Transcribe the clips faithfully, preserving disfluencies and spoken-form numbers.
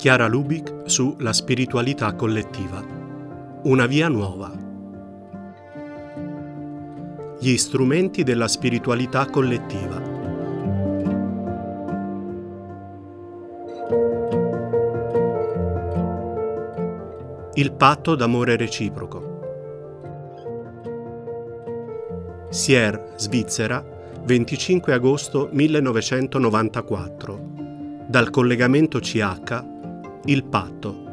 Chiara Lubich su La spiritualità collettiva. Una via nuova. Gli strumenti della spiritualità collettiva. Il patto d'amore reciproco. Sierre, Svizzera, venticinque agosto millenovecentonovantaquattro. Dal collegamento C H, il patto.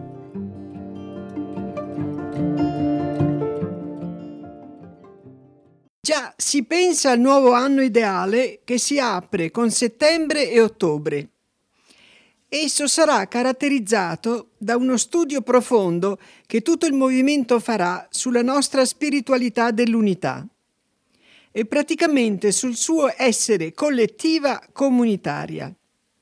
Già si pensa al nuovo anno ideale che si apre con settembre e ottobre. Esso sarà caratterizzato da uno studio profondo che tutto il movimento farà sulla nostra spiritualità dell'unità e praticamente sul suo essere collettiva comunitaria.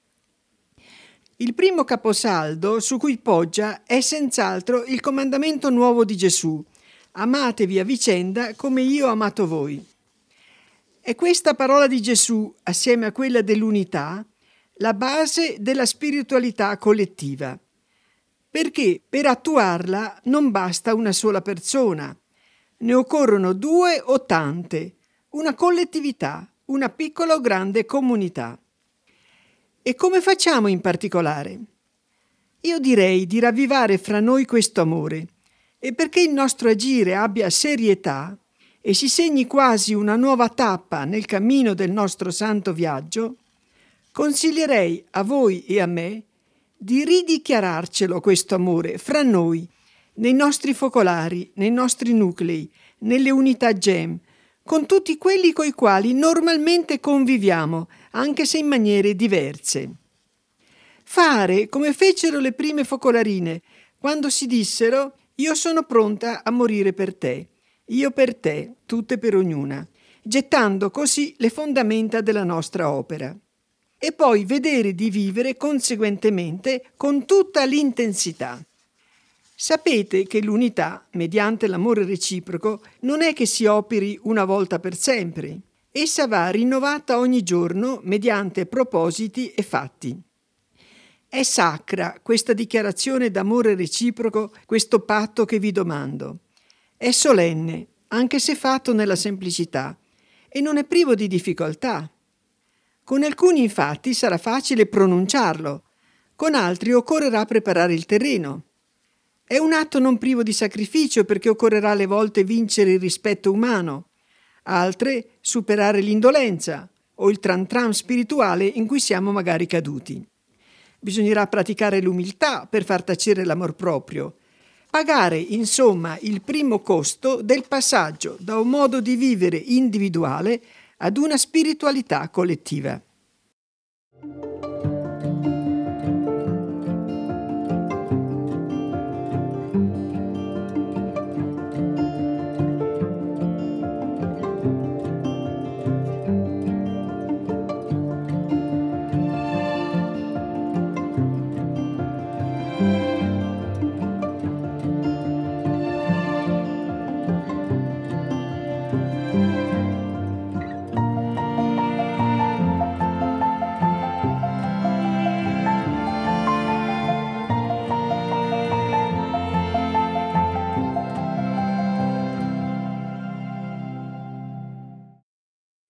Il primo caposaldo su cui poggia è senz'altro il comandamento nuovo di Gesù: amatevi a vicenda come io ho amato voi. È questa parola di Gesù, assieme a quella dell'unità, la base della spiritualità collettiva, perché per attuarla non basta una sola persona, ne occorrono due o tante, una collettività, una piccola o grande comunità. E come facciamo in particolare? Io direi di ravvivare fra noi questo amore, e perché il nostro agire abbia serietà e si segni quasi una nuova tappa nel cammino del nostro santo viaggio, consiglierei a voi e a me di ridichiararcelo questo amore fra noi, nei nostri focolari, nei nostri nuclei, nelle unità gem, con tutti quelli coi quali normalmente conviviamo, anche se in maniere diverse. Fare come fecero le prime focolarine, quando si dissero: io sono pronta a morire per te, io per te, tutte per ognuna, gettando così le fondamenta della nostra opera. E poi vedere di vivere conseguentemente con tutta l'intensità. Sapete che l'unità, mediante l'amore reciproco, non è che si operi una volta per sempre. Essa va rinnovata ogni giorno mediante propositi e fatti. È sacra questa dichiarazione d'amore reciproco, questo patto che vi domando. È solenne, anche se fatto nella semplicità, e non è privo di difficoltà. Con alcuni infatti sarà facile pronunciarlo, con altri occorrerà preparare il terreno. È un atto non privo di sacrificio perché occorrerà alle volte vincere il rispetto umano, altre superare l'indolenza o il tran tran spirituale in cui siamo magari caduti. Bisognerà praticare l'umiltà per far tacere l'amor proprio, pagare insomma il primo costo del passaggio da un modo di vivere individuale ad una spiritualità collettiva.